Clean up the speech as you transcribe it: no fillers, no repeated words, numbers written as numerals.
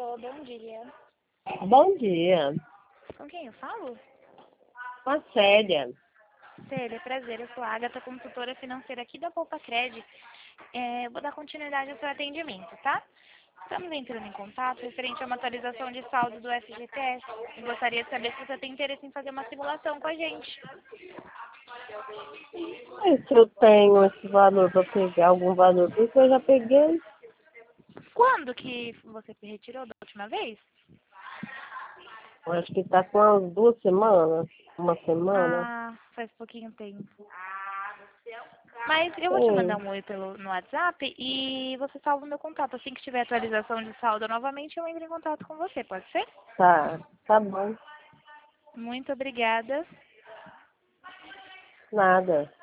Alô, bom dia. Bom dia. Com quem eu falo? Com a Célia. Célia, prazer. Eu sou a Agatha, consultora financeira aqui da Poupa Cred. Eu vou dar continuidade ao seu atendimento, tá? Estamos entrando em contato referente a uma atualização de saldo do FGTS. E gostaria de saber se você tem interesse em fazer uma simulação com a gente. E se eu tenho esse valor para pegar algum valor desse, eu já peguei. Quando que você se retirou da última vez? Eu acho que está com umas 2 semanas. Uma semana. Ah, faz pouquinho tempo. Mas eu vou te mandar Sim. um oi no WhatsApp e você salva o meu contato. Assim que tiver atualização de saldo novamente, eu entro em contato com você, pode ser? Tá bom. Muito obrigada. Nada.